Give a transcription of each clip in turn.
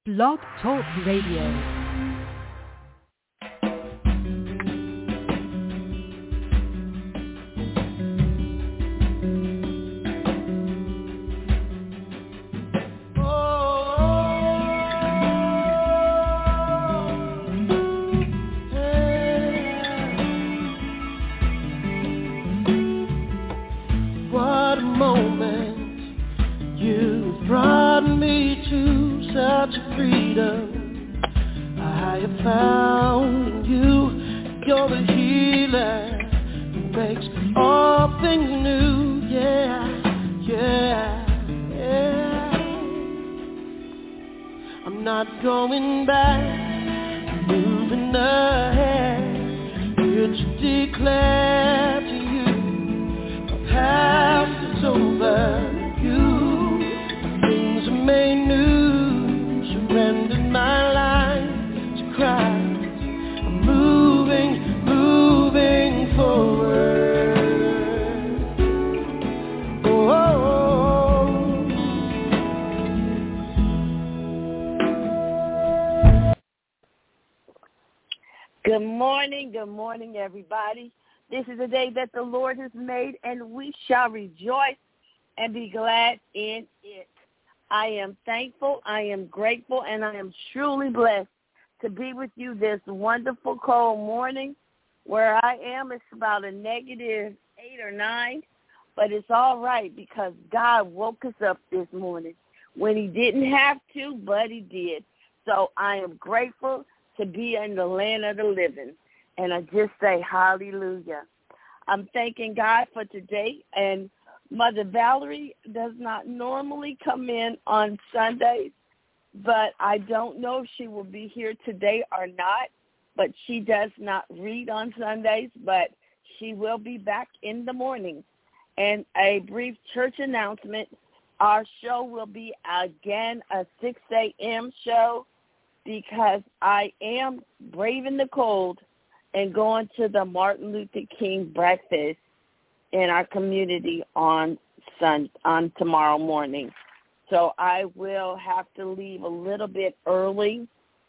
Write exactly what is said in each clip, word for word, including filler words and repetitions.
Blog Talk Radio. Good morning, good morning, everybody. This is the day that the Lord has made, and we shall rejoice and be glad in it. I am thankful, I am grateful, and I am truly blessed to be with you this wonderful cold morning. Where I am, it's about a negative eight or nine, but it's all right because God woke us up this morning when he didn't have to, but he did. So I am grateful to be in the land of the living. And I just say hallelujah. I'm thanking God for today. And Mother Valerie does not normally come in on Sundays, but I don't know if she will be here today or not. But she does not read on Sundays, but she will be back in the morning. And a brief church announcement, our show will be again a six a.m. show, because I am braving the cold and going to the Martin Luther King breakfast in our community on sun on tomorrow morning. So I will have to leave a little bit early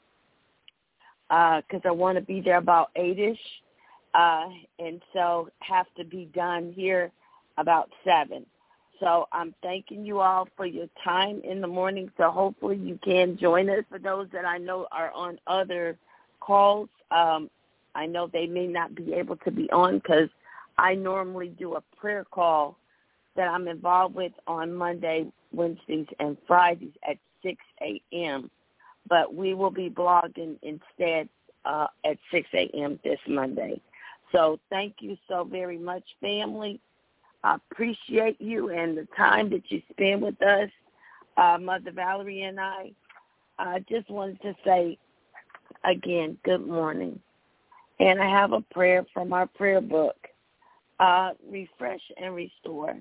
because uh, I want to be there about eight-ish, uh, and so have to be done here about seven. So I'm thanking you all for your time in the morning. So hopefully you can join us. For those that I know are on other calls, um, I know they may not be able to be on because I normally do a prayer call that I'm involved with on Monday, Wednesdays, and Fridays at six a.m. But we will be blogging instead uh, at six a.m. this Monday. So thank you so very much, family. I appreciate you and the time that you spend with us, uh, Mother Valerie and I. I just wanted to say, again, good morning. And I have a prayer from our prayer book, uh, Refresh and Restore.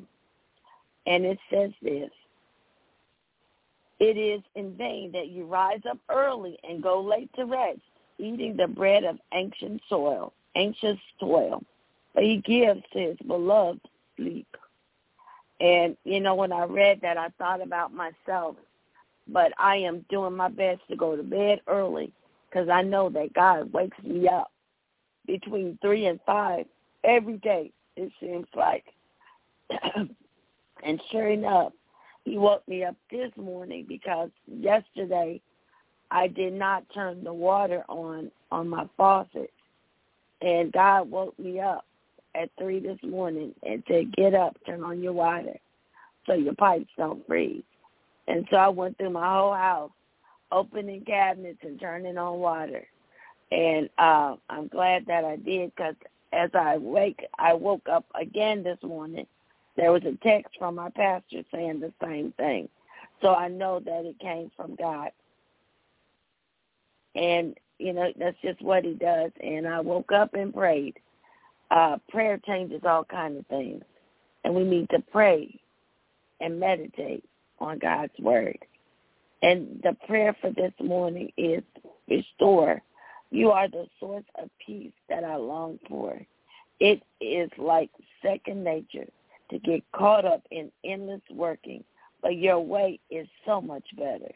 And it says this: it is in vain that you rise up early and go late to rest, eating the bread of ancient soil, anxious toil. But he gives to his beloved sleep. And, you know, when I read that, I thought about myself. But I am doing my best to go to bed early because I know that God wakes me up between three and five every day, it seems like. And sure enough, he woke me up this morning because yesterday I did not turn the water on on my faucet. And God woke me up at three this morning and said, get up, turn on your water so your pipes don't freeze. And so I went through my whole house, opening cabinets and turning on water. And uh, I'm glad that I did because as I wake, I woke up again this morning. There was a text from my pastor saying the same thing. So I know that it came from God. And, you know, that's just what he does. And I woke up and prayed. Uh, prayer changes all kinds of things, and we need to pray and meditate on God's word. And the prayer for this morning is, restore. You are the source of peace that I long for. It is like second nature to get caught up in endless working, but your way is so much better.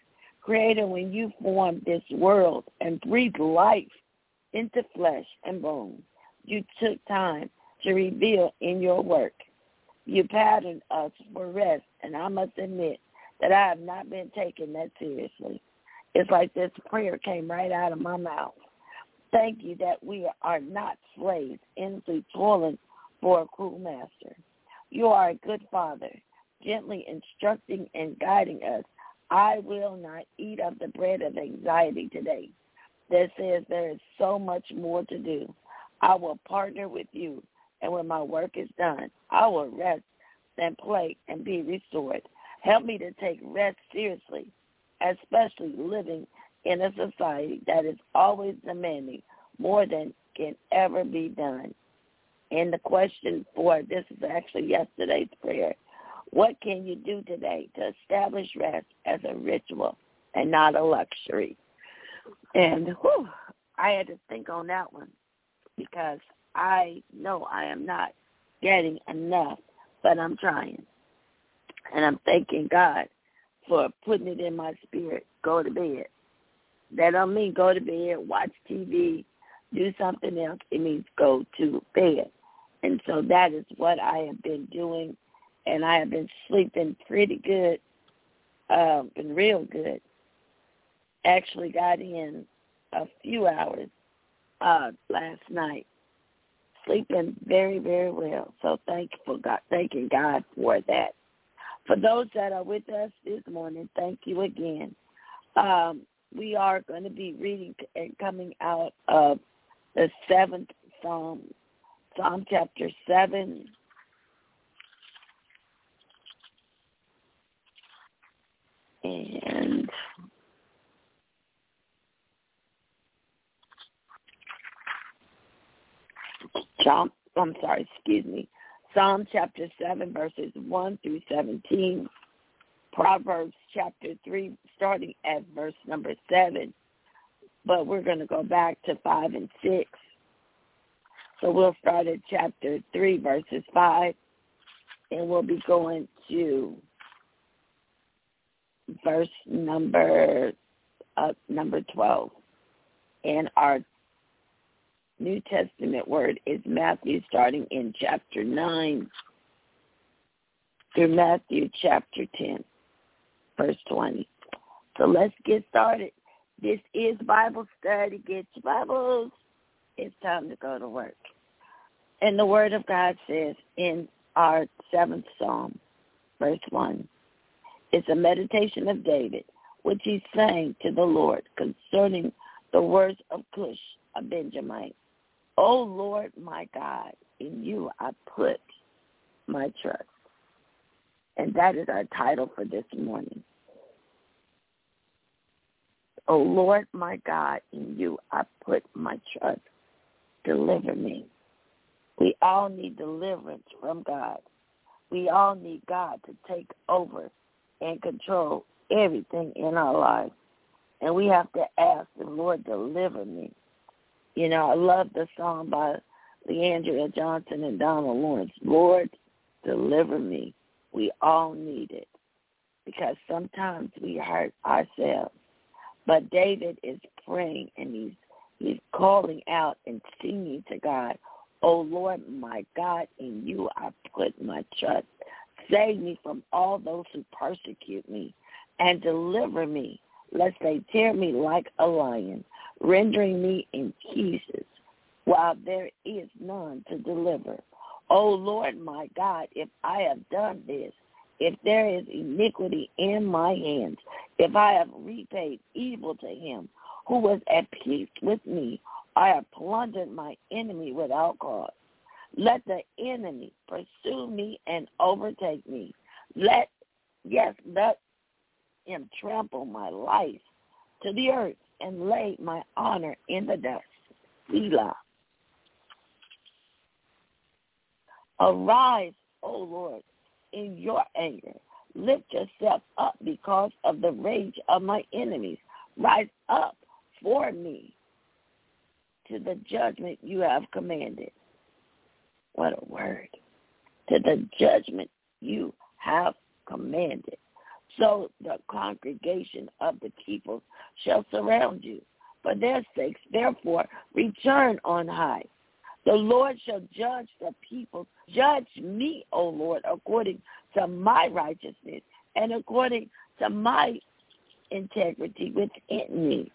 Creator, when you formed this world and breathed life into flesh and bones, you took time to reveal in your work. You patterned us for rest, and I must admit that I have not been taking that seriously. It's like this prayer came right out of my mouth. Thank you that we are not slaves, endlessly toiling for a cruel master. You are a good Father, gently instructing and guiding us. I will not eat of the bread of anxiety today that says there is so much more to do. I will partner with you, and when my work is done, I will rest and play and be restored. Help me to take rest seriously, especially living in a society that is always demanding more than can ever be done. And the question for this is actually yesterday's prayer. What can you do today to establish rest as a ritual and not a luxury? And whew, I had to think on that one because I know I am not getting enough, but I'm trying. And I'm thanking God for putting it in my spirit, go to bed. That don't mean go to bed, watch T V, do something else. It means go to bed. And so that is what I have been doing, and I have been sleeping pretty good, uh, been real good. Actually got in a few hours uh, last night, sleeping very, very well. So thank you for God, thanking God for that. For those that are with us this morning, thank you again. Um, we are going to be reading and coming out of the seventh Psalm, Psalm chapter seven. And Psalm, I'm sorry, excuse me. Psalm chapter seven, verses one through seventeen. Proverbs chapter three, starting at verse number seven. But we're going to go back to five and six. So we'll start at chapter three, verses five, and we'll be going to verse number uh, number twelve. And our New Testament word is Matthew, starting in chapter nine through Matthew chapter ten, verse twenty. So let's get started. This is Bible study. Get your Bibles. It's time to go to work. And the word of God says in our seventh Psalm, verse one, it's a meditation of David, which he sang to the Lord concerning the words of Cush, a Benjamite. O Lord, my God, in you I put my trust. And that is our title for this morning. O Lord, my God, in you I put my trust. Deliver me. We all need deliverance from God. We all need God to take over and control everything in our lives. And we have to ask the Lord, deliver me. You know, I love the song by Leandria Johnson and Donald Lawrence, Lord, deliver me. We all need it because sometimes we hurt ourselves. But David is praying and he's he's calling out and singing to God, oh, Lord, my God, in you I put my trust. Save me from all those who persecute me and deliver me, lest they tear me like a lion, rendering me in pieces, while there is none to deliver. O Lord, my God, if I have done this, if there is iniquity in my hands, if I have repaid evil to him who was at peace with me, I have plundered my enemy without cause. Let the enemy pursue me and overtake me. Let, yes, let him trample my life to the earth and lay my honor in the dust. Selah. Arise, O Lord, in your anger. Lift yourself up because of the rage of my enemies. Rise up for me to the judgment you have commanded. What a word. To the judgment you have commanded. So the congregation of the people shall surround you. For their sakes, therefore, return on high. The Lord shall judge the people. Judge me, O Lord, according to my righteousness and according to my integrity within me.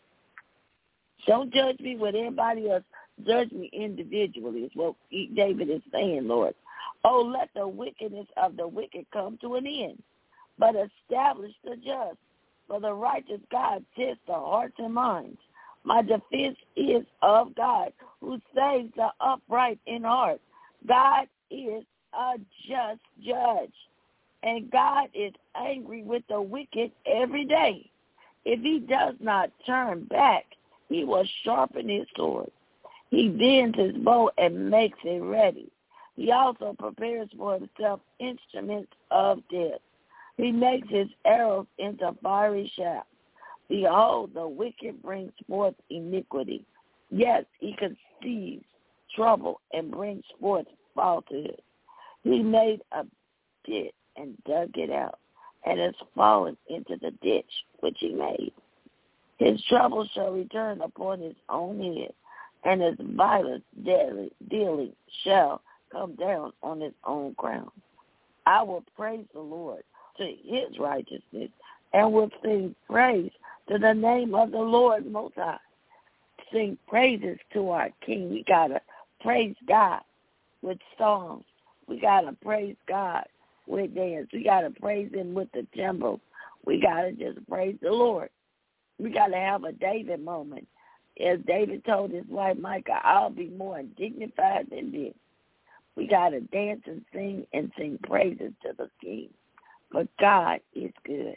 Don't judge me with everybody else. Judge me individually is what David is saying, Lord. Oh, let the wickedness of the wicked come to an end, but establish the just. For the righteous God tests the hearts and minds. My defense is of God, who saves the upright in heart. God is a just judge, and God is angry with the wicked every day. If he does not turn back, he will sharpen his sword. He bends his bow and makes it ready. He also prepares for himself instruments of death. He makes his arrows into fiery shafts. Behold, the wicked brings forth iniquity. Yes, he conceives trouble and brings forth falsehood. He made a pit and dug it out, and has fallen into the ditch which he made. His trouble shall return upon his own head, and his violent dealing shall come down on his own crown. I will praise the Lord to his righteousness, and will sing praise to the name of the Lord Most High. Sing praises to our King. We got to praise God with songs. We got to praise God with dance. We got to praise him with the timbrel. We got to just praise the Lord. We got to have a David moment. As David told his wife, Micah, I'll be more dignified than this. We got to dance and sing and sing praises to the King. But God is good.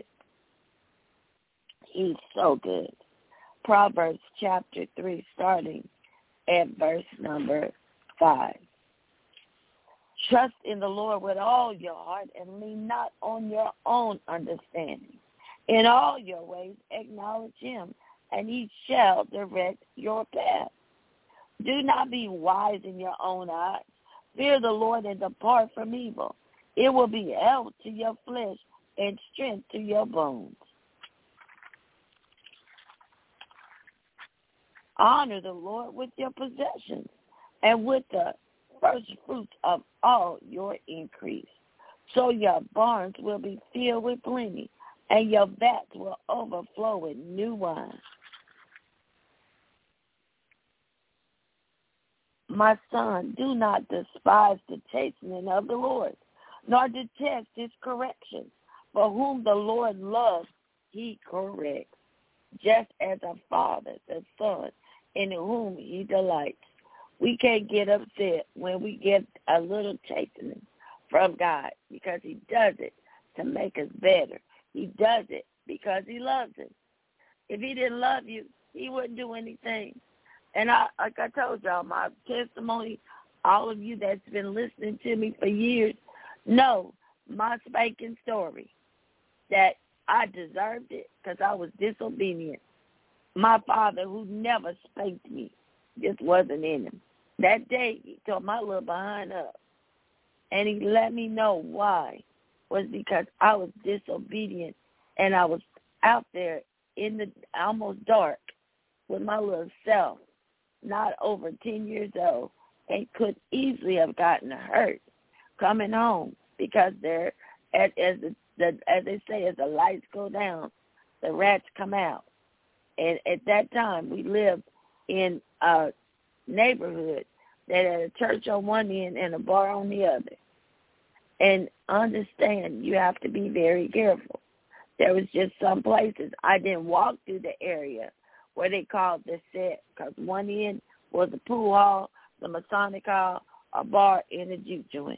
He's so good. Proverbs chapter three, starting at verse number five. Trust in the Lord with all your heart and lean not on your own understanding. In all your ways acknowledge him, and he shall direct your path. Do not be wise in your own eyes. Fear the Lord and depart from evil. It will be health to your flesh and strength to your bones. Honor the Lord with your possessions and with the first fruits of all your increase. So your barns will be filled with plenty, and your vats will overflow with new wine. My son, do not despise the chastening of the Lord, nor detest his correction. For whom the Lord loves, he corrects, just as a father the son in whom he delights. We can't get upset when we get a little chastening from God, because he does it to make us better. He does it because he loves us. If he didn't love you, he wouldn't do anything. And I, like I told y'all, my testimony, all of you that's been listening to me for years, know my spanking story, that I deserved it because I was disobedient. My father, who never spanked me, just wasn't in him. That day, he tore my little behind up, and he let me know why. Was because I was disobedient, and I was out there in the almost dark with my little self, not over ten years old, and could easily have gotten hurt coming home, because there, as, as, the, the, as they say, as the lights go down, the rats come out. And at that time, we lived in a neighborhood that had a church on one end and a bar on the other. And understand, you have to be very careful. There was just some places I didn't walk through the area where they called the set, because one end was the pool hall, the Masonic hall, a bar, and a juke joint.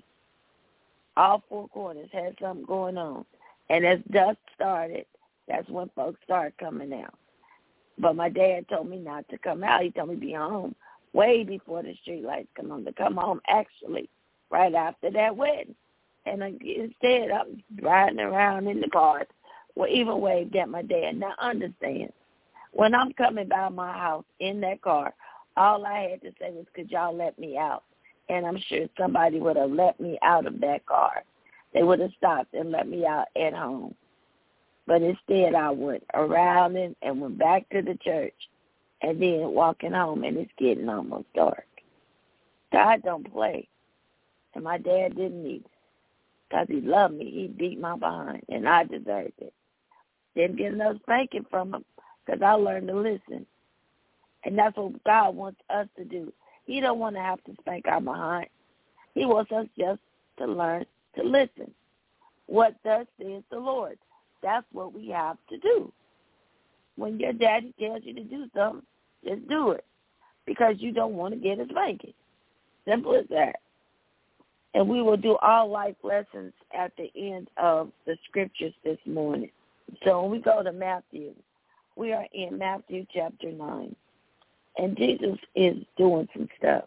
All four corners had something going on. And as dusk started, that's when folks started coming out. But my dad told me not to come out. He told me to be home way before the street lights come on, to come home actually right after that wedding. And instead, I'm riding around in the cars. Well, even waved at my dad. Now, understand, when I'm coming by my house in that car, all I had to say was, could y'all let me out? And I'm sure somebody would have let me out of that car. They would have stopped and let me out at home. But instead I went around and, and went back to the church and then walking home, and it's getting almost dark. God don't play. And my dad didn't either. Because he loved me. He beat my behind, and I deserved it. Didn't get enough spanking from him because I learned to listen. And that's what God wants us to do. He don't want to have to spank our behind. He wants us just to learn to listen. What thus says the Lord? That's what we have to do. When your daddy tells you to do something, just do it because you don't want to get a spanking. Simple as that. And we will do all life lessons at the end of the scriptures this morning. So when we go to Matthew, we are in Matthew chapter nine. And Jesus is doing some stuff.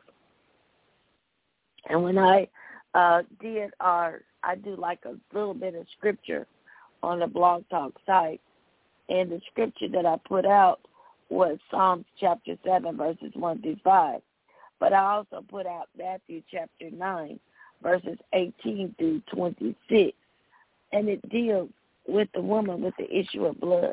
And when I uh, did our, I do like a little bit of scripture on the Blog Talk site. And the scripture that I put out was Psalms chapter seven, verses one through five. But I also put out Matthew chapter nine, verses eighteen through twenty-six. And it deals with the woman with the issue of blood.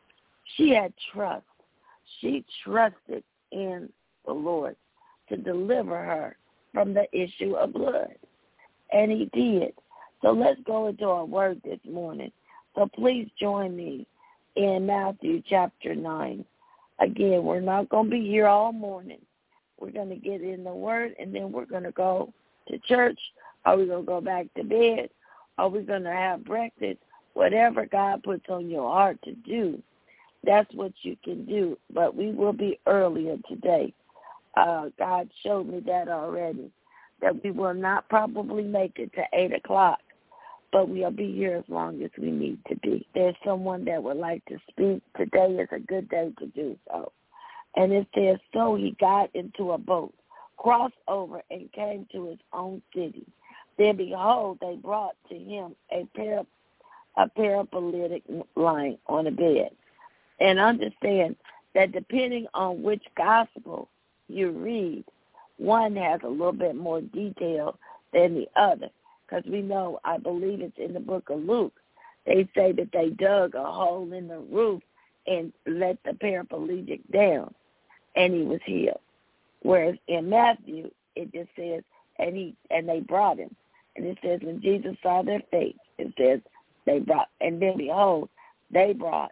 She had trust. She trusted in the Lord to deliver her from the issue of blood. And he did. So let's go into our word this morning. So please join me in Matthew chapter nine. Again, we're not going to be here all morning. We're going to get in the word, and then we're going to go to church. Are we going to go back to bed? Are we going to have breakfast? Whatever God puts on your heart to do, that's what you can do. But we will be earlier today. Uh, God showed me that already, that we will not probably make it to eight o'clock, but we'll be here as long as we need to be. There's someone that would like to speak. Today is a good day to do so. And it says, so he got into a boat, crossed over, and came to his own city. Then, behold, they brought to him a, para, a paraplegic lying on a bed. And understand that depending on which gospel you read, one has a little bit more detail than the other. Because we know, I believe it's in the book of Luke, they say that they dug a hole in the roof and let the paraplegic down, and he was healed. Whereas in Matthew, it just says, and he and they brought him. And it says, when Jesus saw their faith, it says, they brought, and then behold, they brought,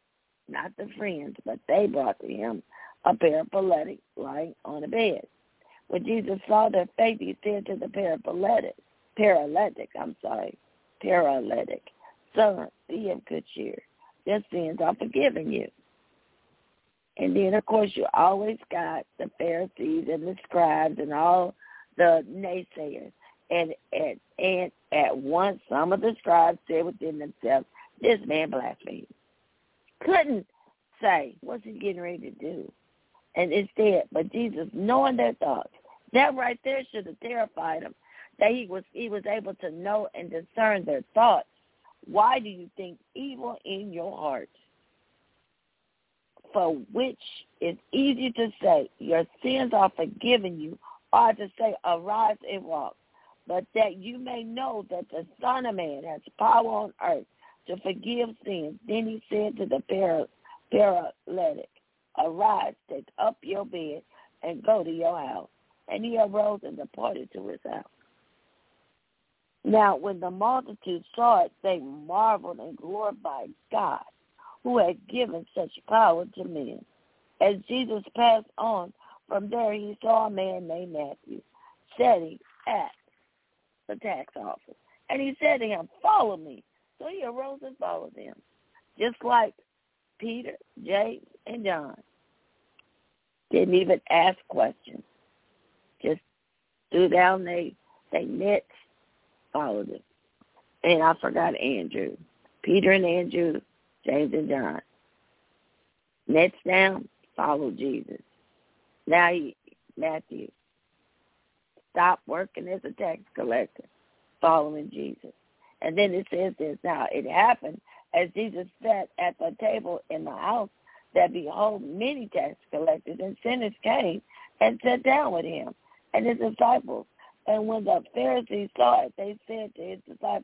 not the friends, but they brought to him a paraplegic lying on a bed. When Jesus saw their faith, he said to the paraplegic, paralytic, I'm sorry, paralytic, son, be of good cheer. Your sins are forgiven you. And then, of course, you always got the Pharisees and the scribes and all the naysayers. And, and, and at once, some of the scribes said within themselves, this man blasphemes. Couldn't say, what's he getting ready to do? And instead, but Jesus, knowing their thoughts, that right there should have terrified him, that he was he was able to know and discern their thoughts. Why do you think evil in your heart? For which is easy to say, your sins are forgiven you, or to say, arise and walk. But that you may know that the Son of Man has power on earth to forgive sins. Then he said to the para, paralytic, arise, take up your bed, and go to your house. And he arose and departed to his house. Now, when the multitude saw it, they marveled and glorified God, who had given such power to men. As Jesus passed on from there, he saw a man named Matthew sitting at the tax office. And he said to him, follow me. So he arose and followed him, just like Peter, James, and John. Didn't even ask questions. Just threw down they, they nets, followed him. And I forgot Andrew. Peter and Andrew, James and John. Nets down, followed Jesus. Now he, Matthew, stopped working as a tax collector, following Jesus. And then it says this, now it happened as Jesus sat at the table in the house that behold, many tax collectors and sinners came and sat down with him and his disciples. And when the Pharisees saw it, they said to his disciples,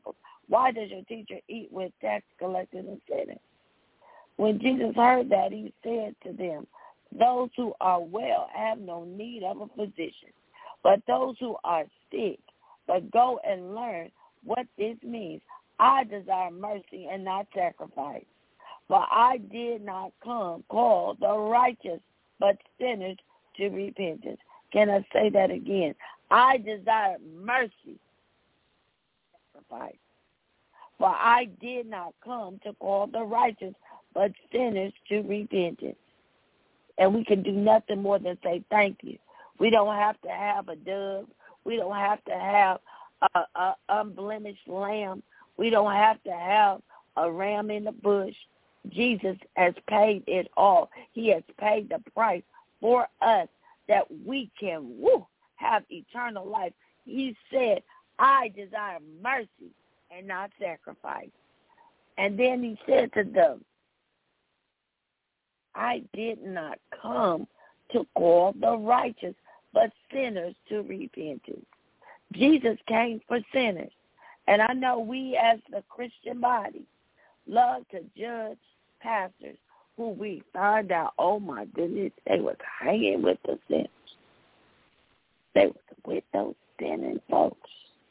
Why does your teacher eat with tax collectors and sinners? When Jesus heard that, he said to them, those who are well have no need of a physician, but those who are sick. But go and learn what this means. I desire mercy and not sacrifice. For I did not come call the righteous, but sinners to repentance. Can I say that again? I desire mercy, sacrifice. For I did not come to call the righteous, but sinners to repentance. And we can do nothing more than say thank you. We don't have to have a dove. We don't have to have a, a unblemished lamb. We don't have to have a ram in the bush. Jesus has paid it all. He has paid the price for us that we can woo, have eternal life. He said, I desire mercy and not sacrifice. And then he said to them, I did not come to call the righteous, but sinners to repentance. Jesus came for sinners. And I know we as the Christian body love to judge pastors who we find out, oh my goodness, they was hanging with the sinners. They was with those sinning folks.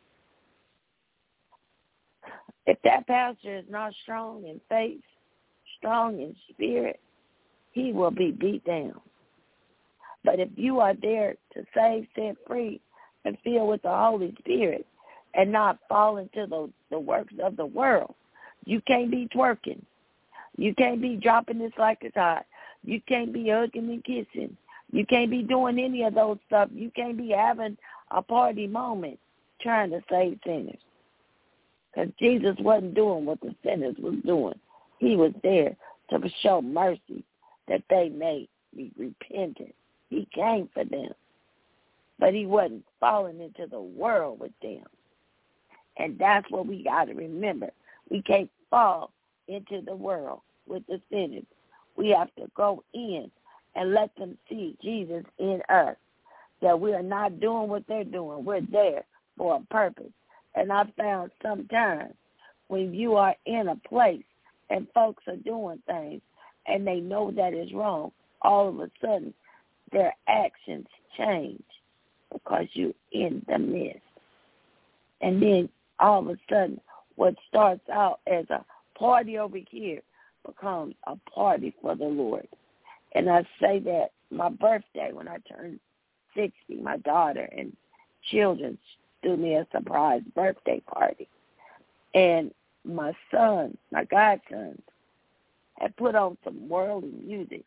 If that pastor is not strong in faith, strong in spirit, he will be beat down. But if you are there to save, set free, and fill with the Holy Spirit, and not fall into the, the works of the world, you can't be twerking. You can't be dropping this like it's hot. You can't be hugging and kissing. You can't be doing any of those stuff. You can't be having a party moment trying to save sinners. Because Jesus wasn't doing what the sinners was doing. He was there to show mercy that they may be repentant. He came for them. But he wasn't falling into the world with them. And that's what we got to remember. We can't fall into the world with the sinners. We have to go in and let them see Jesus in us, that we are not doing what they're doing. We're there for a purpose. And I found sometimes when you are in a place and folks are doing things and they know that is wrong, all of a sudden their actions change because you're in the midst. And then all of a sudden what starts out as a party over here becomes a party for the Lord. And I say that my birthday, when I turned sixty, my daughter and children threw me a surprise birthday party. And my son, my godson, had put on some worldly music.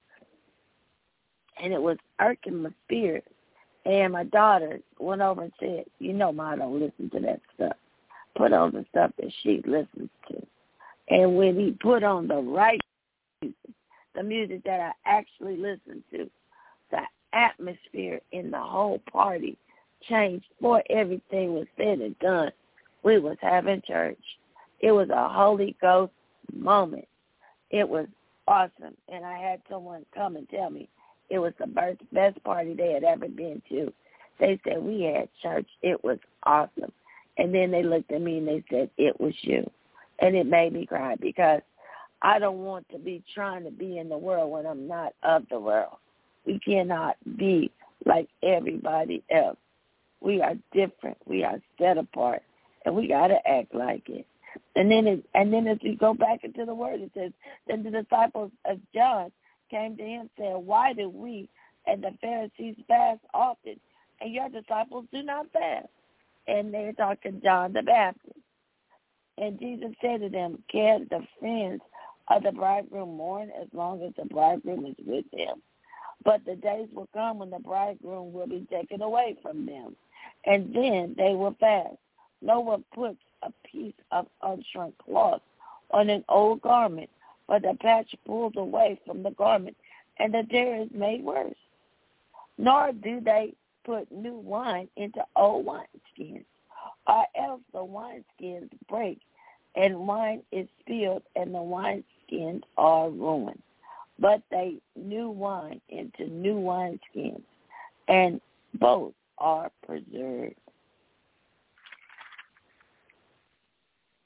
And it was irking my spirit. And my daughter went over and said, you know, Ma, I don't listen to that stuff. Put on the stuff that she listens to. And when he put on the right music, the music that I actually listened to, the atmosphere in the whole party changed before everything was said and done. We was having church. It was a Holy Ghost moment. It was awesome. And I had someone come and tell me it was the best, best party they had ever been to. They said, we had church. It was awesome. And then they looked at me and they said, it was you. And it made me cry because I don't want to be trying to be in the world when I'm not of the world. We cannot be like everybody else. We are different. We are set apart. And we got to act like it. And then it, and then as we go back into the word, it says, then the disciples of John came to him and said, why do we and the Pharisees fast often, and your disciples do not fast? And they're talking John the Baptist. And Jesus said to them, can the friends of the bridegroom mourn as long as the bridegroom is with them? But the days will come when the bridegroom will be taken away from them, and then they will fast. No one puts a piece of unshrunk cloth on an old garment, but the patch pulls away from the garment, and the tear is made worse. Nor do they put new wine into old wineskins, or else the wineskins break, and wine is spilled, and the wineskins are ruined. But they new wine into new wineskins, and both are preserved.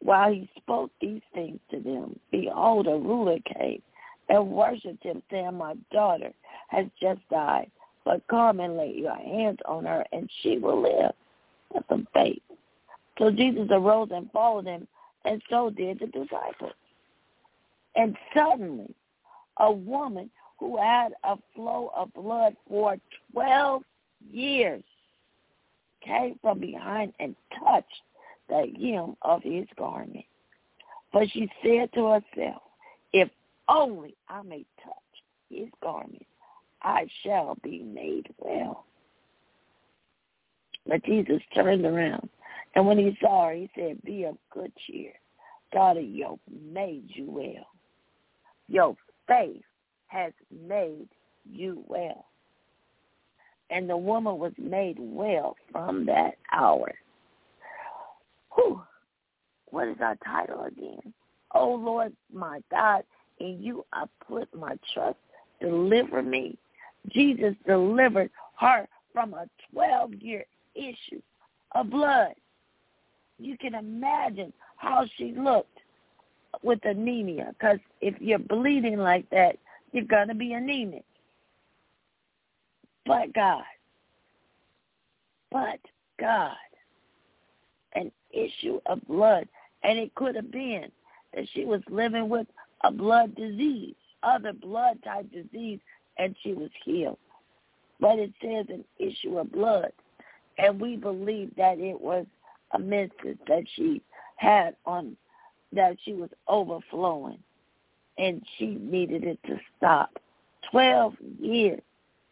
While he spoke these things to them, behold, a ruler came and worshipped him, saying, my daughter has just died, but come and lay your hands on her, and she will live. That's some faith. So Jesus arose and followed him, and so did the disciples. And suddenly, a woman who had a flow of blood for twelve years came from behind and touched the hem of his garment. But she said to herself, if only I may touch his garment, I shall be made well. But Jesus turned around, and when he saw her, he said, be of good cheer. Daughter, your made you well. Your faith has made you well. And the woman was made well from that hour. Whew. What is our title again? Oh, Lord, my God, in you I put my trust. Deliver me. Jesus delivered her from a twelve-year issue of blood. You can imagine how she looked with anemia, because if you're bleeding like that, you're going to be anemic. But God, but God, an issue of blood, and it could have been that she was living with a blood disease, other blood-type disease, and she was healed. But it says an issue of blood, and we believe that it was a menses that she had on, that she was overflowing, and she needed it to stop. Twelve years.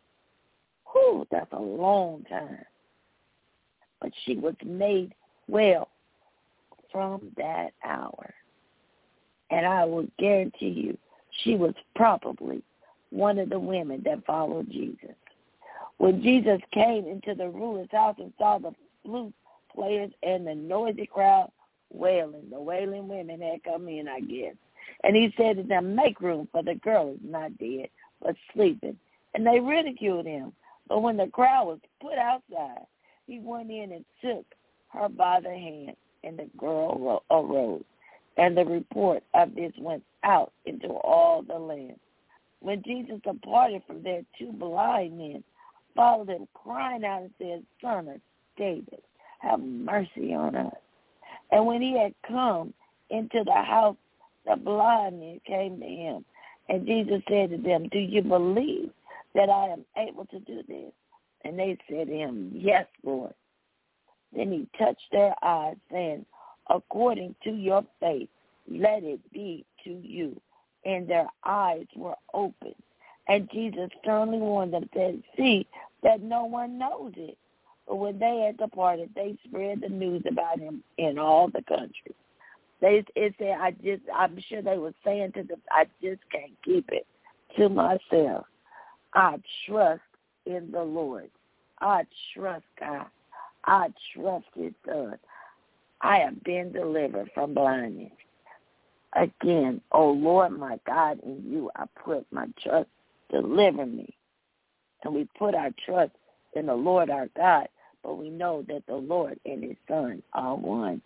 Whew, that's a long time. But she was made well from that hour. And I will guarantee you, she was probably one of the women that followed Jesus. When Jesus came into the ruler's house and saw the flute players and the noisy crowd wailing, the wailing women had come in, I guess. And he said to them, make room, for the girl is not dead, but sleeping. And they ridiculed him. But when the crowd was put outside, he went in and took her by the hand, and the girl arose. And the report of this went out into all the land. When Jesus departed from there, two blind men followed him, crying out and said, Son of David, have mercy on us. And when he had come into the house, the blind men came to him. And Jesus said to them, do you believe that I am able to do this? And they said to him, yes, Lord. Then he touched their eyes, saying, according to your faith, let it be to you. And their eyes were opened. And Jesus sternly warned them, said, see that no one knows it. But when they had departed, they spread the news about him in all the country. They it said, I just, I'm sure they were saying to them, I just can't keep it to myself. I trust in the Lord. I trust God. I trust his son. I have been delivered from blindness. Again, oh Lord, my God, in you I put my trust. Deliver me. And we put our trust in the Lord our God, but we know that the Lord and his son are one.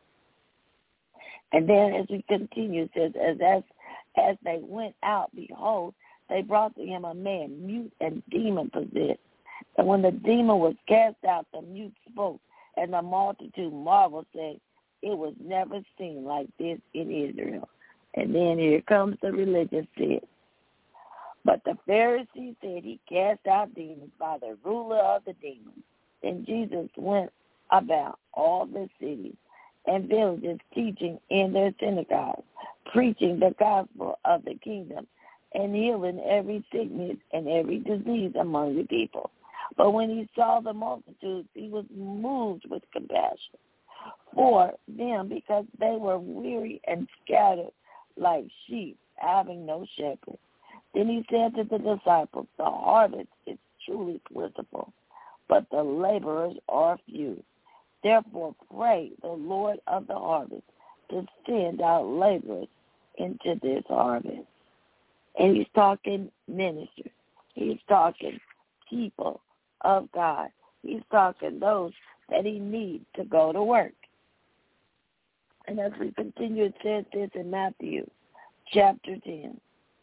And then as we continue, it says, as, as, as they went out, behold, they brought to him a man mute and demon-possessed. And when the demon was cast out, the mute spoke, and the multitude marveled, saying, it was never seen like this in Israel. And then here comes the religious sin. But the Pharisees said he cast out demons by the ruler of the demons. And Jesus went about all the cities and villages, teaching in their synagogues, preaching the gospel of the kingdom, and healing every sickness and every disease among the people. But when he saw the multitudes, he was moved with compassion for them, because they were weary and scattered like sheep, having no shepherd. Then he said to the disciples, the harvest is truly plentiful, but the laborers are few. Therefore pray the Lord of the harvest to send out laborers into this harvest. And he's talking ministers. He's talking people of God. He's talking those that he needs to go to work. And as we continue, it says this in Matthew chapter ten.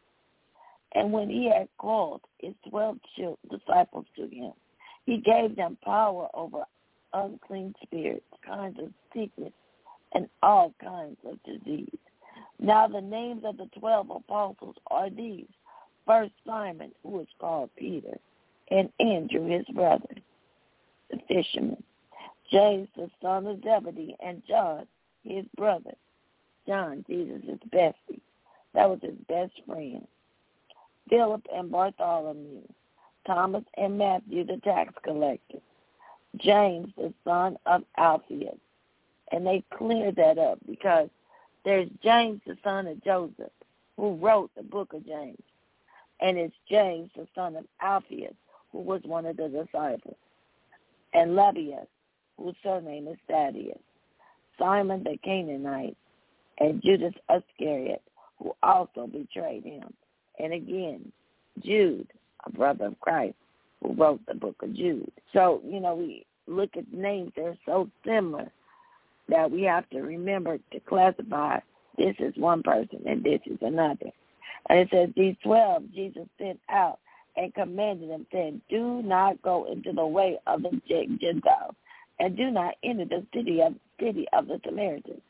And when he had called his twelve disciples to him, he gave them power over unclean spirits, kinds of sickness, and all kinds of disease. Now the names of the twelve apostles are these. First, Simon, who is called Peter, and Andrew, his brother, the fisherman. James, the son of Zebedee, and John, his brother. John, Jesus' bestie. That was his best friend. Philip and Bartholomew. Thomas and Matthew, the tax collector. James, the son of Alphaeus. And they cleared that up because there's James, the son of Joseph, who wrote the book of James. And it's James, the son of Alphaeus, who was one of the disciples. And Lebbaeus, whose surname is Thaddeus. Simon the Canaanite, and Judas Iscariot, who also betrayed him. And again, Jude, a brother of Christ, who wrote the book of Jude. So, you know, we look at names, they're so similar that we have to remember to classify this is one person and this is another. And it says, these twelve Jesus sent out and commanded them, saying, do not go into the way of the Gentiles, and do not enter the city of, city of the Samaritans.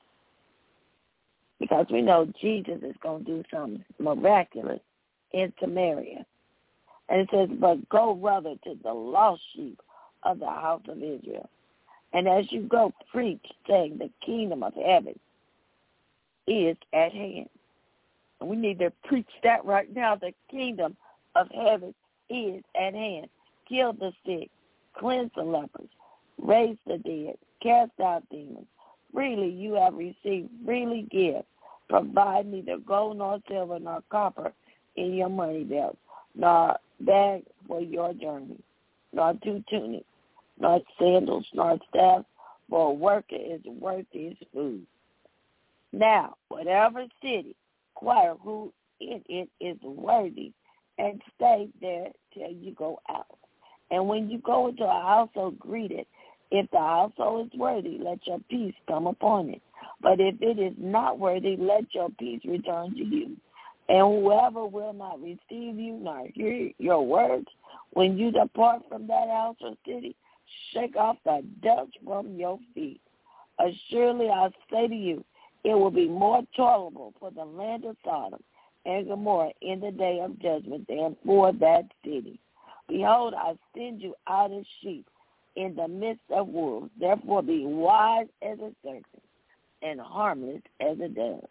Because we know Jesus is going to do something miraculous in Samaria. And it says, but go rather to the lost sheep of the house of Israel. And as you go, preach, saying, the kingdom of heaven is at hand. And we need to preach that right now. The kingdom of heaven is at hand. Kill the sick, cleanse the lepers, raise the dead, cast out demons. Freely you have received, freely give. Provide neither gold nor silver nor copper in your money belt, nor bag for your journey, nor two tunics, nor sandals, nor staff, for a worker is worth his food. Now, whatever city, inquire who in it is worthy, and stay there till you go out. And when you go into a household, greet it. If the household is worthy, let your peace come upon it. But if it is not worthy, let your peace return to you. And whoever will not receive you nor hear your words, when you depart from that house or city, shake off the dust from your feet. Assuredly, I say to you, it will be more tolerable for the land of Sodom and Gomorrah in the day of judgment than for that city. Behold, I send you out as sheep in the midst of wolves. Therefore be wise as a serpent and harmless as a dove.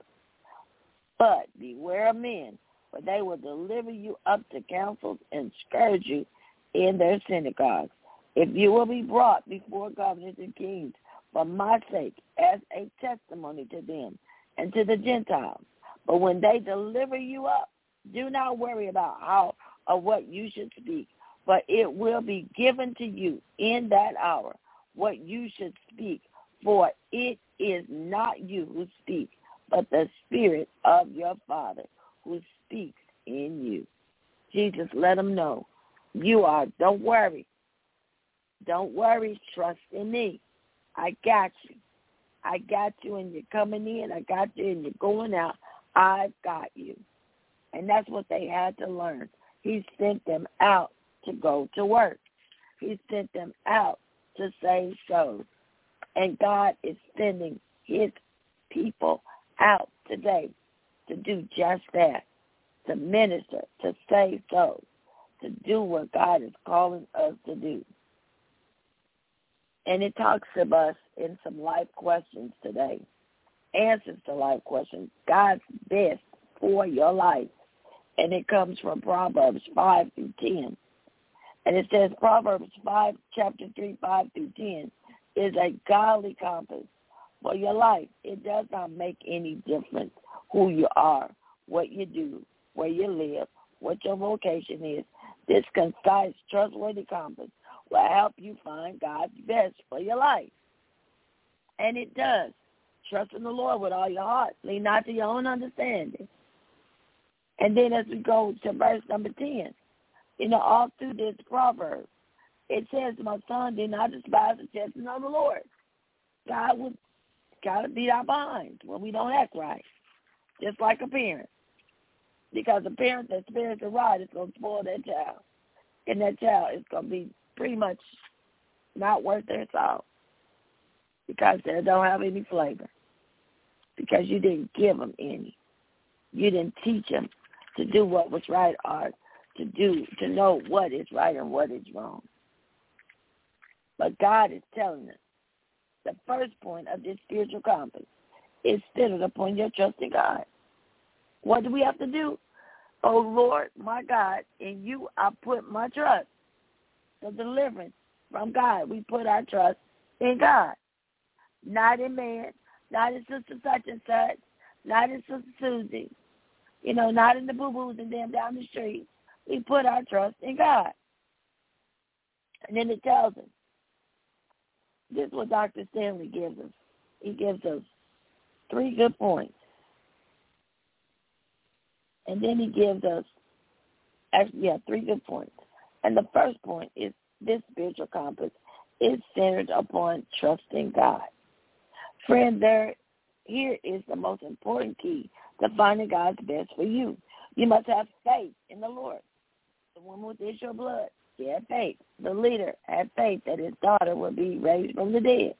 But beware of men, for they will deliver you up to councils and scourge you in their synagogues. If you will be brought before governors and kings for my sake as a testimony to them and to the Gentiles. But when they deliver you up, do not worry about how or what you should speak, but it will be given to you in that hour what you should speak, for it is not you who speak, but the Spirit of your Father who speaks in you. Jesus, let them know you are. Don't worry. Don't worry. Trust in me. I got you. I got you, and you're coming in. I got you, and you're going out. I've got you. And that's what they had to learn. He sent them out to go to work. He sent them out to save souls. And God is sending his people out today to do just that, to minister, to save souls, to do what God is calling us to do. And it talks to us in some life questions today, answers to life questions, God's best for your life. And it comes from Proverbs five through ten. And it says Proverbs five, chapter three, five through ten, is a godly compass for your life. It does not make any difference who you are, what you do, where you live, what your vocation is. This concise, trustworthy compass will help you find God's best for your life. And it does. Trust in the Lord with all your heart. Lean not to your own understanding. And then as we go to verse number ten, you know, all through this proverb, it says, my son, do not despise the chastening of the Lord. God would got to beat our behinds when we don't act right, just like a parent. Because a parent that spirits the rod is going to spoil that child. And that child is going to be pretty much not worth their salt because they don't have any flavor, because you didn't give them any. You didn't teach them to do what was right or to do, to know what is right and what is wrong. But God is telling us the first point of this spiritual compass is centered upon your trust in God. What do we have to do? Oh, Lord, my God, in you I put my trust. The deliverance from God, we put our trust in God, not in man, not in Sister such and such, not in Sister Susie, you know, not in the boo-boos and them down the street. We put our trust in God. And then it tells us, this is what Doctor Stanley gives us. He gives us three good points. And then he gives us, actually, yeah, three good points. And the first point is this spiritual compass is centered upon trusting God. Friend, there, here is the most important key to finding God's best for you. You must have faith in the Lord. The woman with the issue of blood, she had faith. The leader had faith that his daughter would be raised from the dead.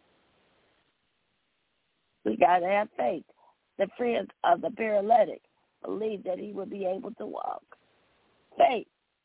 We got to have faith. The friends of the paralytic believed that he would be able to walk. Faith.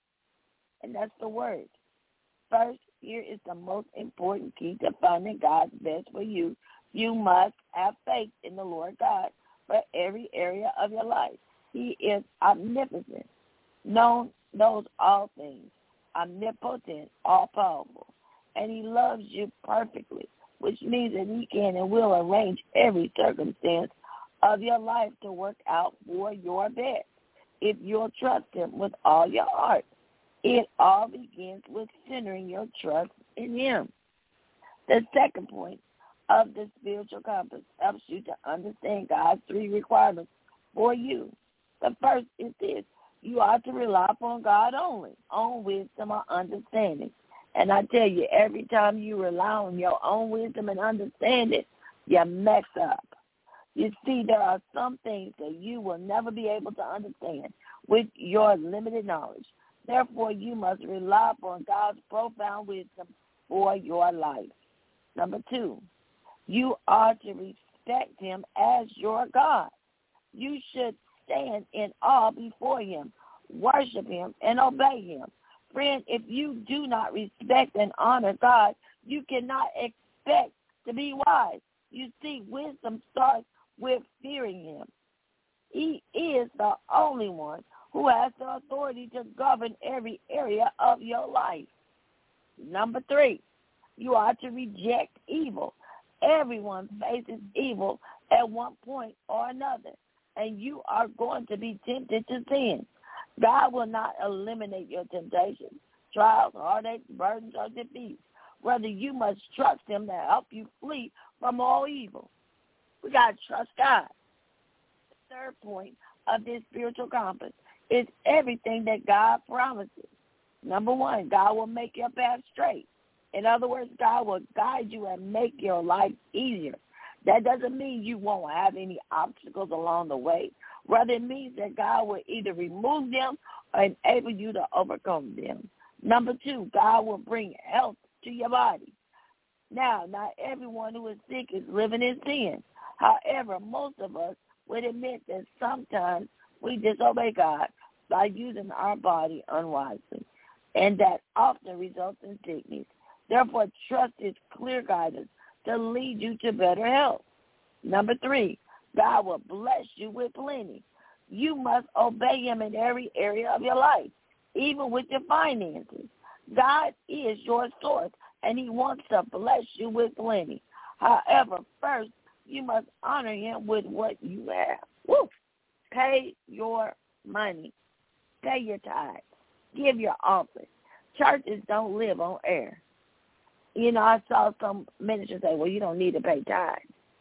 And that's the word. First, here is the most important key to finding God's best for you. You must have faith in the Lord God for every area of your life. He is omnipotent, known, knows all things, omnipotent, all-powerful, and he loves you perfectly, which means that he can and will arrange every circumstance of your life to work out for your best if you'll trust him with all your heart. It all begins with centering your trust in him. The second point of the spiritual compass helps you to understand God's three requirements for you. The first is this: you ought to rely upon God only, on wisdom or understanding. And I tell you, every time you rely on your own wisdom and understanding, you mess up. You see, there are some things that you will never be able to understand with your limited knowledge. Therefore, you must rely upon God's profound wisdom for your life. Number two, you are to respect him as your God. You should stand in awe before him, worship him, and obey him. Friend, if you do not respect and honor God, you cannot expect to be wise. You see, wisdom starts with fearing him. He is the only one who has the authority to govern every area of your life. Number three, you are to reject evil. Everyone faces evil at one point or another, and you are going to be tempted to sin. God will not eliminate your temptations, trials, heartaches, burdens, or defeats. Rather, you must trust him to help you flee from all evil. We got to trust God. The third point of this spiritual compass is everything that God promises. Number one, God will make your path straight. In other words, God will guide you and make your life easier. That doesn't mean you won't have any obstacles along the way. Rather, it means that God will either remove them or enable you to overcome them. Number two, God will bring health to your body. Now, not everyone who is sick is living in sin. However, most of us would admit that sometimes we disobey God by using our body unwisely, and that often results in sickness. Therefore, trust his clear guidance to lead you to better health. Number three, God will bless you with plenty. You must obey him in every area of your life, even with your finances. God is your source, and he wants to bless you with plenty. However, first, you must honor him with what you have. Woo! Pay your money. Pay your tithes. Give your offering. Churches don't live on air. You know, I saw some ministers say, well, you don't need to pay tithes.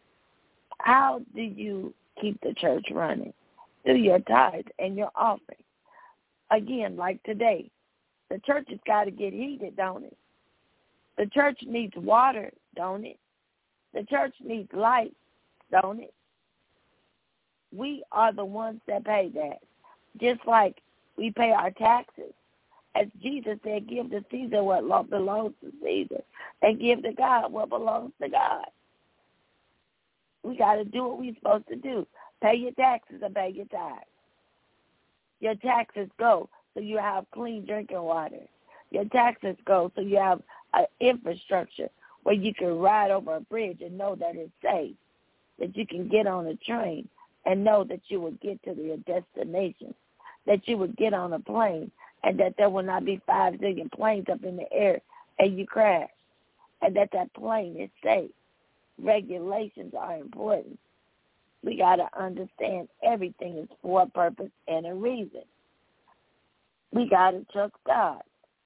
How do you keep the church running? Through your tithes and your offering. Again, like today, the church has got to get heated, don't it? The church needs water, don't it? The church needs light. don't it? We are the ones that pay that. Just like we pay our taxes. As Jesus said, give to Caesar what belongs to Caesar, and give to God what belongs to God. We got to do what we're supposed to do. Pay your taxes and pay your tithes. Your taxes go so you have clean drinking water. Your taxes go so you have an infrastructure where you can ride over a bridge and know that it's safe, that you can get on a train and know that you will get to your destination, that you would get on a plane and that there will not be five zillion planes up in the air and you crash, and that that plane is safe. Regulations are important. We got to understand everything is for a purpose and a reason. We got to trust God.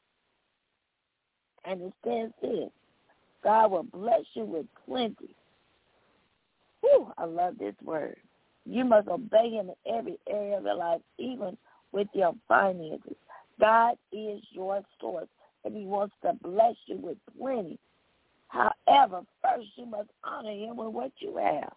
And it says this, God will bless you with plenty. Whew, I love this word. You must obey him in every area of your life, even with your finances. God is your source, and he wants to bless you with plenty. However, first you must honor him with what you have.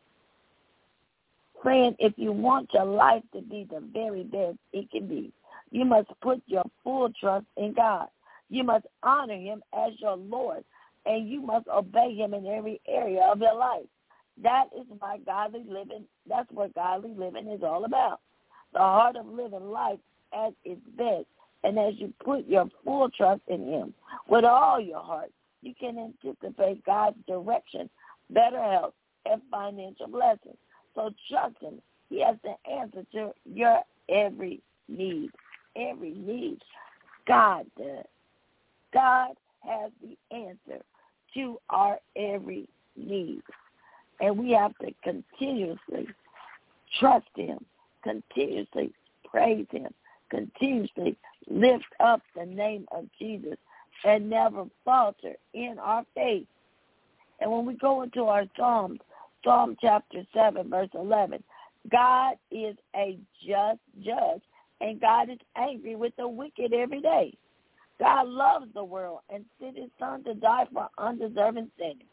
Friend, if you want your life to be the very best it can be, you must put your full trust in God. You must honor him as your Lord, and you must obey him in every area of your life. That is why godly living, that's what godly living is all about. The heart of living life at its best. And as you put your full trust in him with all your heart, you can anticipate God's direction, better health, and financial blessings. So trust him. He has the answer to your every need. Every need. God does. God has the answer to our every need. And we have to continuously trust him, continuously praise him, continuously lift up the name of Jesus, and never falter in our faith. And when we go into our Psalms, Psalm chapter seven, verse eleven, God is a just judge, and God is angry with the wicked every day. God loves the world and sent his son to die for undeserving sinners.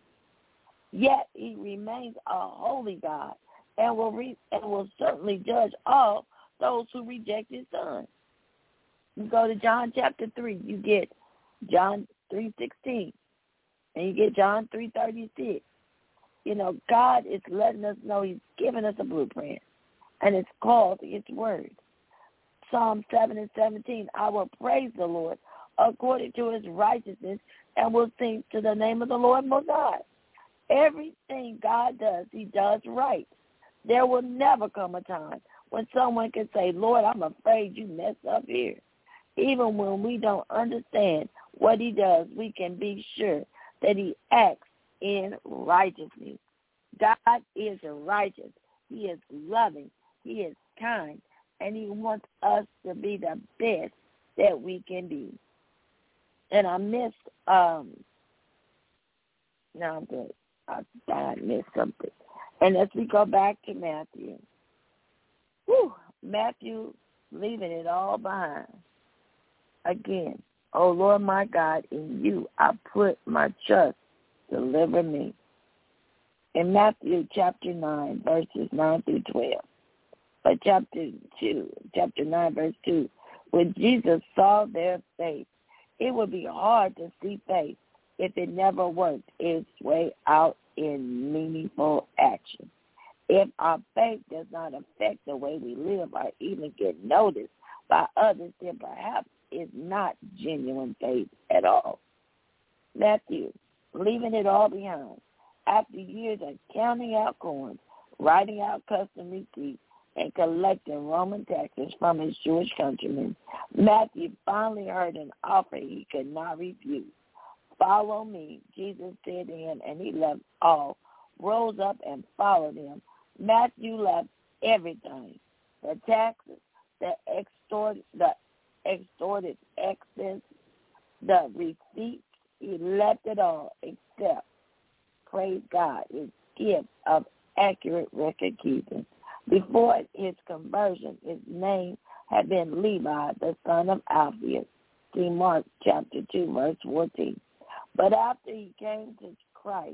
Yet he remains a holy God and will re- and will certainly judge all those who reject his son. You go to John chapter three, you get John three sixteen, and you get John three thirty-six. You know, God is letting us know he's giving us a blueprint, and it's called his word. Psalm seven and seventeen, I will praise the Lord according to his righteousness and will sing to the name of the Lord Most High. Everything God does, he does right. There will never come a time when someone can say, Lord, I'm afraid you messed up here. Even when we don't understand what he does, we can be sure that he acts in righteousness. God is righteous. He is loving. He is kind. And he wants us to be the best that we can be. And I missed, um, no, I'm good. I, I missed something. And as we go back to Matthew, whew, Matthew leaving it all behind. Again, oh Lord my God, in you I put my trust. Deliver me. In Matthew chapter nine, verses nine through twelve, but chapter two, chapter nine, verse two, when Jesus saw their faith, it would be hard to see faith if it never worked its way out in meaningful action. If our faith does not affect the way we live or even get noticed by others, then perhaps it's not genuine faith at all. Matthew, leaving it all behind, after years of counting out coins, writing out custom receipts, and collecting Roman taxes from his Jewish countrymen, Matthew finally heard an offer he could not refuse. Follow me, Jesus said to him, and he left all, rose up and followed him. Matthew left everything, the taxes, the extorted, the extorted excess, the receipts. He left it all except, praise God, his gift of accurate record keeping. Before his conversion, his name had been Levi, the son of Alphaeus. See Mark chapter two, verse fourteen. But after he came to Christ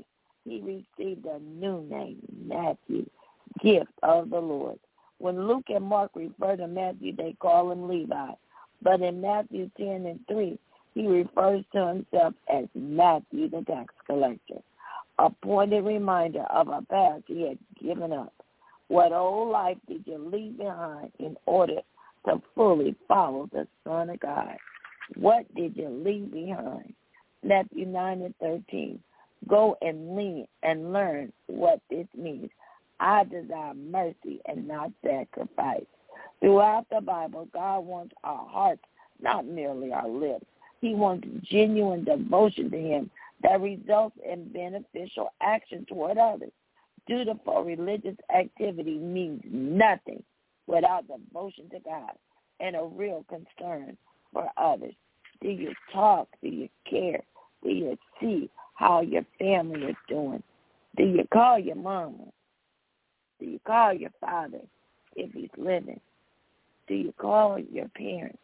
he received a new name, Matthew, gift of the Lord. When Luke and Mark refer to Matthew, they call him Levi. But in Matthew ten and three, he refers to himself as Matthew the tax collector, a pointed reminder of a past he had given up. What old life did you leave behind in order to fully follow the Son of God? What did you leave behind? Matthew nine and thirteen. Go and lean and learn what this means. I desire mercy and not sacrifice. Throughout the Bible, God wants our hearts, not merely our lips. He wants genuine devotion to him that results in beneficial action toward others. Dutiful religious activity means nothing without devotion to God and a real concern for others. Do you talk? Do you care? Do you see how your family is doing? Do you call your mama? Do you call your father if he's living? Do you call your parents?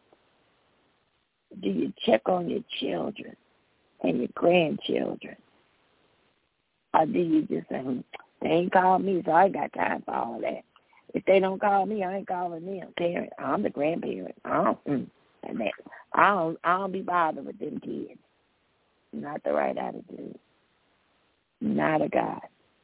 Do you check on your children and your grandchildren? Or do you just say, they ain't called me, so I ain't got time for all that. If they don't call me, I ain't calling them. Parent, I'm the grandparent. I don't, mm, and that, I don't, I don't be bothered with them kids. Not the right attitude. Not a God.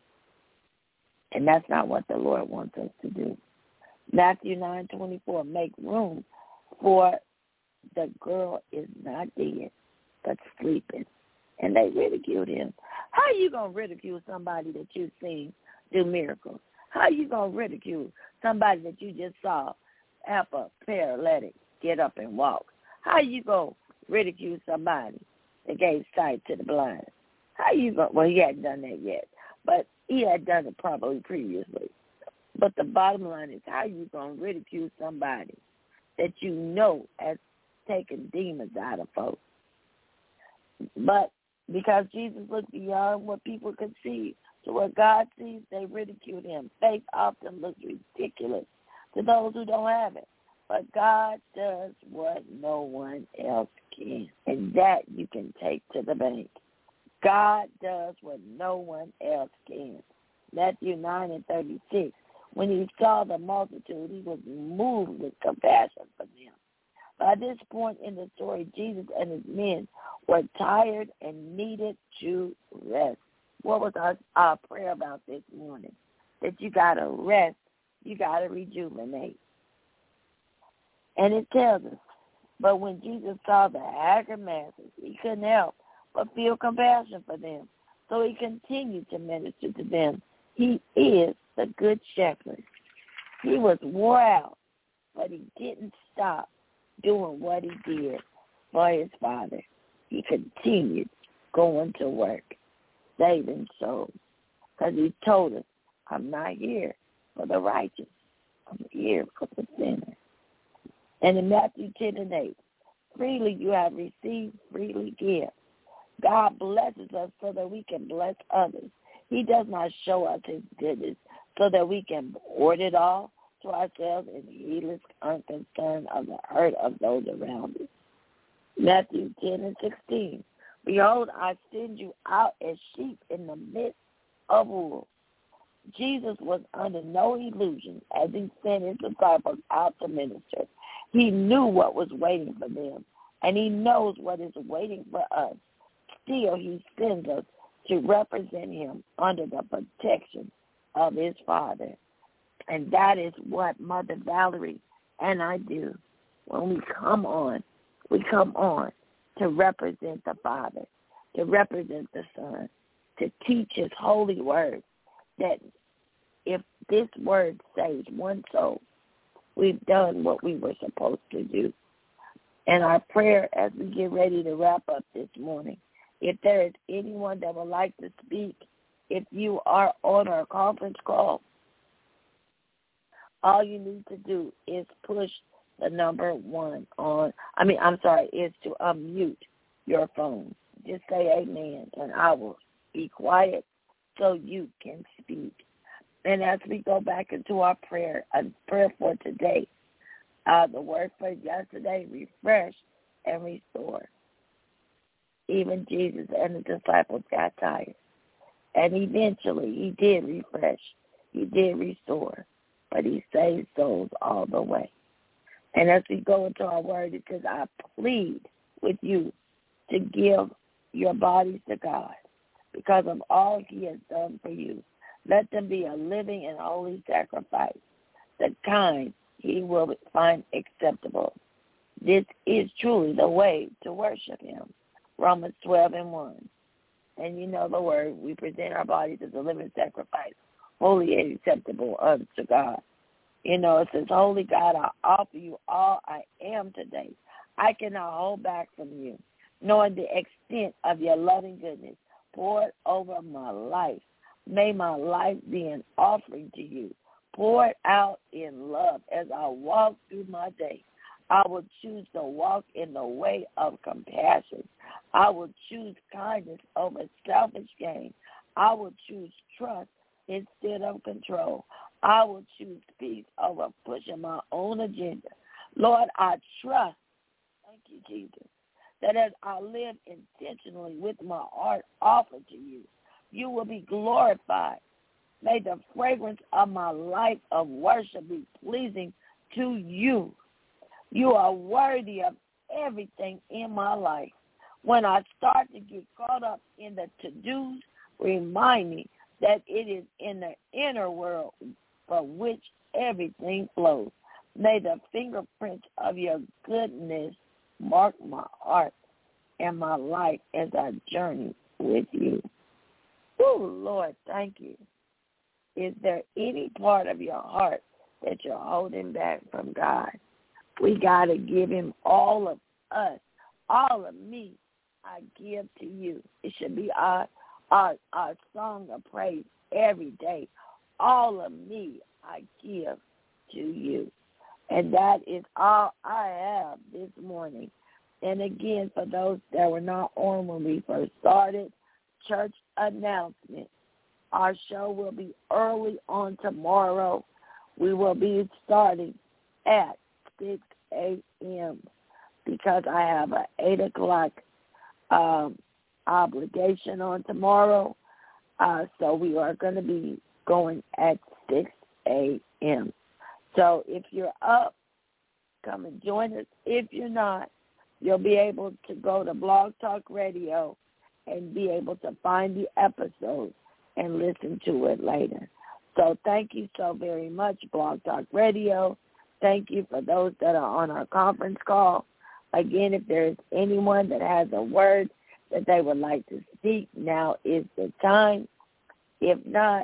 And that's not what the Lord wants us to do. Matthew nine twenty-four, make room for the girl is not dead, but sleeping. And they ridiculed him. How are you going to ridicule somebody that you've seen do miracles? How are you going to ridicule somebody that you just saw have a paralytic get up and walk? How are you going to ridicule somebody that gave sight to the blind? How are you going to, well, he hadn't done that yet, but he had done it probably previously. But the bottom line is, how are you going to ridicule somebody that you know has taken demons out of folks? But because Jesus looked beyond what people could see to what God sees, they ridiculed him. Faith often looks ridiculous to those who don't have it. But God does what no one else can, and that you can take to the bank. God does what no one else can. Matthew nine and thirty-six, when he saw the multitude, he was moved with compassion for them. By this point in the story, Jesus and his men were tired and needed to rest. What was our, our prayer about this morning? That you got to rest, you got to rejuvenate. And it tells us, but when Jesus saw the haggard masses, he couldn't help but feel compassion for them. So he continued to minister to them. He is the good shepherd. He was wore out, but he didn't stop doing what he did for his Father. He continued going to work, saving souls, because he told us, I'm not here for the righteous. I'm here for the sinner. And in Matthew ten and eight, freely you have received, freely give. God blesses us so that we can bless others. He does not show us his goodness so that we can hoard it all to ourselves in heedless unconcern of the hurt of those around us. Matthew ten and sixteen, behold, I send you out as sheep in the midst of wolves. Jesus was under no illusion as he sent his disciples out to minister. He knew what was waiting for them, and he knows what is waiting for us. Still, he sends us to represent him under the protection of his Father. And that is what Mother Valerie and I do. When we come on, we come on to represent the Father, to represent the Son, to teach his holy word, that if this word saves one soul, we've done what we were supposed to do. And our prayer as we get ready to wrap up this morning, if there is anyone that would like to speak, if you are on our conference call, all you need to do is push the number one on, I mean, I'm sorry, is to unmute your phone. Just say amen, and I will be quiet so you can speak. And as we go back into our prayer, a prayer for today, uh, the word for yesterday, refresh and restore. Even Jesus and the disciples got tired. And eventually he did refresh. He did restore. But he saved souls all the way. And as we go into our word, it says, I plead with you to give your bodies to God because of all he has done for you. Let them be a living and holy sacrifice, the kind he will find acceptable. This is truly the way to worship him. Romans twelve and one. And you know the word, we present our bodies as a living sacrifice, holy and acceptable unto God. You know, it says, Holy God, I offer you all I am today. I cannot hold back from you, knowing the extent of your loving goodness poured over my life. May my life be an offering to you, poured out in love as I walk through my day. I will choose to walk in the way of compassion. I will choose kindness over selfish gain. I will choose trust instead of control. I will choose peace over pushing my own agenda. Lord, I trust, thank you, Jesus, that as I live intentionally with my heart offered to you, you will be glorified. May the fragrance of my life of worship be pleasing to you. You are worthy of everything in my life. When I start to get caught up in the to-dos, remind me that it is in the inner world from which everything flows. May the fingerprints of your goodness mark my heart and my life as I journey with you. Oh, Lord, thank you. Is there any part of your heart that you're holding back from God? We got to give him all of us, all of me, I give to you. It should be our, our, our song of praise every day. All of me I give to you. And that is all I have this morning. And again, for those that were not on when we first started, church announcement. Our show will be early on tomorrow. We will be starting at six a.m. because I have an eight o'clock um, obligation on tomorrow. Uh, so we are going to be going at six a.m. So if you're up, come and join us. If you're not, you'll be able to go to Blog Talk Radio and be able to find the episode and listen to it later. So thank you so very much, Blog Talk Radio. Thank you for those that are on our conference call. Again, if there is anyone that has a word that they would like to speak, now is the time. If not,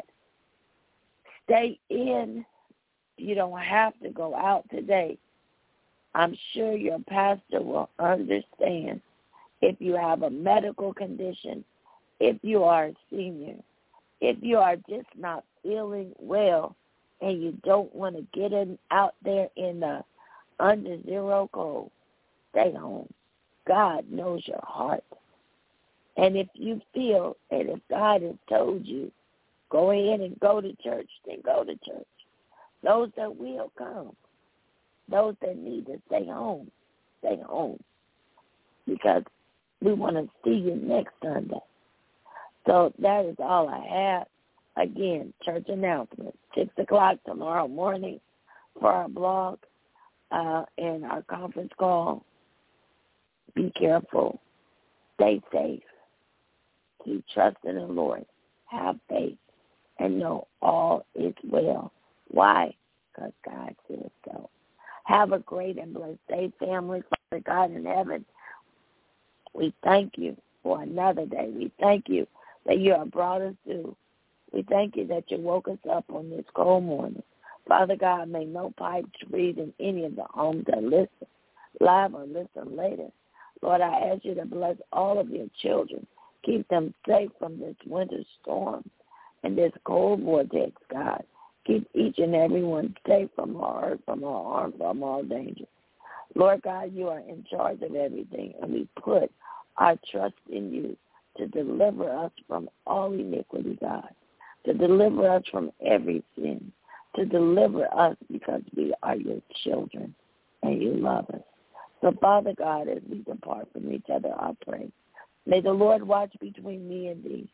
stay in. You don't have to go out today. I'm sure your pastor will understand if you have a medical condition, if you are a senior, if you are just not feeling well and you don't want to get in, out there in the under zero cold, stay home. God knows your heart. And if you feel, and if God has told you, go in and go to church, then go to church. Those that will come. Those that need to stay home, stay home. Because we want to see you next Sunday. So that is all I have. Again, church announcement, six o'clock tomorrow morning for our blog uh, and our conference call. Be careful. Stay safe. Keep trusting the Lord. Have faith. And know all is well. Why? Because God says so. Have a great and blessed day, family. Father God in heaven, we thank you for another day. We thank you that you have brought us through. We thank you that you woke us up on this cold morning. Father God, may no pipes breathe in any of the homes that listen, live or listen later. Lord, I ask you to bless all of your children. Keep them safe from this winter storm and this cold vortex, God. Keep each and every one safe from all hurt, from all harm, from all danger. Lord God, you are in charge of everything, and we put our trust in you to deliver us from all iniquity, God, to deliver us from every sin, to deliver us because we are your children and you love us. So, Father God, as we depart from each other, I pray, may the Lord watch between me and thee.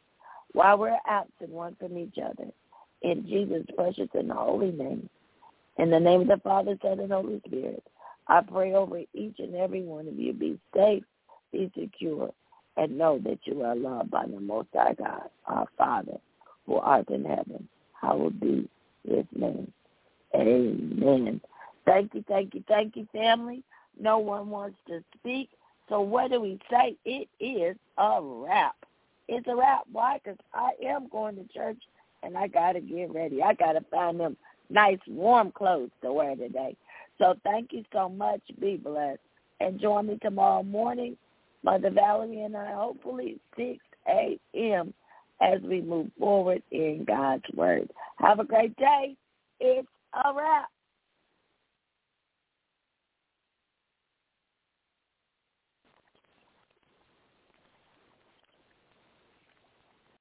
while we're absent one from each other. In Jesus' precious and holy name. In the name of the Father, Son, and Holy Spirit, I pray over each and every one of you. Be safe, be secure, and know that you are loved by the Most High God, our Father, who art in heaven. Hallowed be his name. Amen. Thank you, thank you, thank you, family. No one wants to speak. So what do we say? It is a wrap. It's a wrap. Why? Because I am going to church, and I got to get ready. I got to find them nice, warm clothes to wear today. So thank you so much. Be blessed. And join me tomorrow morning, Mother Valerie and I, hopefully six a.m., as we move forward in God's Word. Have a great day. It's a wrap.